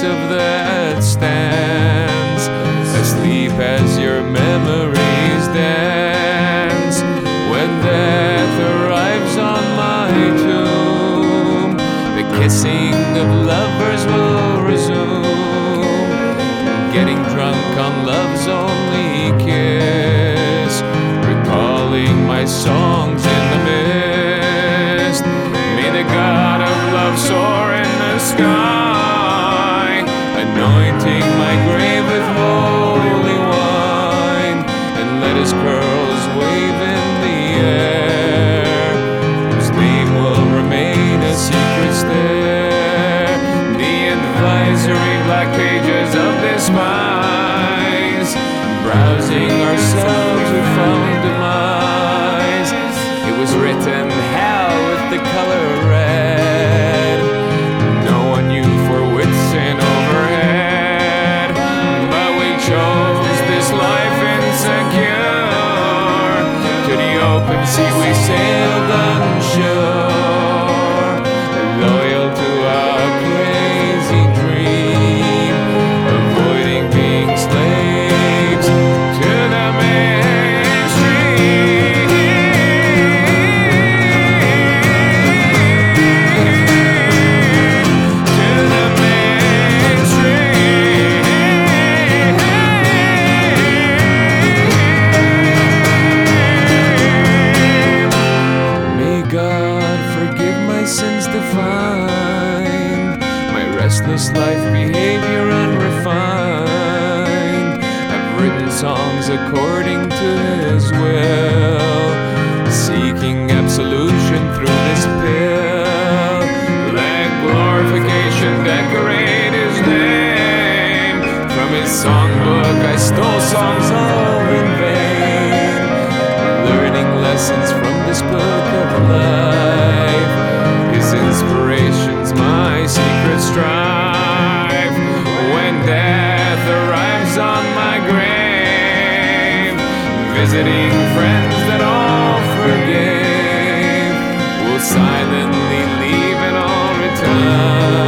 of that stands asleep as your memories dance. When death arrives on my tomb, the kissing of lovers will resume, getting drunk on love's only kiss, recalling my songs in the mist. May the God of love soar in the sky, anointing my grave with holy wine, and let his curls wave in the air, whose name will remain a secret stare. The advisory black pages of despise, browsing ourselves we found demise. It was written hell with the color red, no one knew for which sin overhead, but we chose this life insecure. To the open sea we sailed unsure, loyal to our crazy dream, avoiding being slaves to the mainstream. To the mainstream. May God forgive my sins divine, my restless life, behavior unrefined. I've written songs according to his will, seeking absolution through this pill. Let glorification decorate his name. From his songbook I stole songs all in vain, learning lessons from this book of life. His inspiration's my secret strife. When death arrives on my grave, visiting friends that all forgave will silently leave and all return.